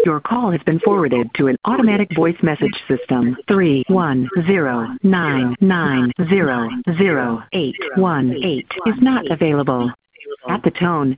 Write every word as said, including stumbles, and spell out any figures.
Your call has been forwarded to an automatic voice message system. three one zero nine nine zero zero eight one eight is not available. At the tone,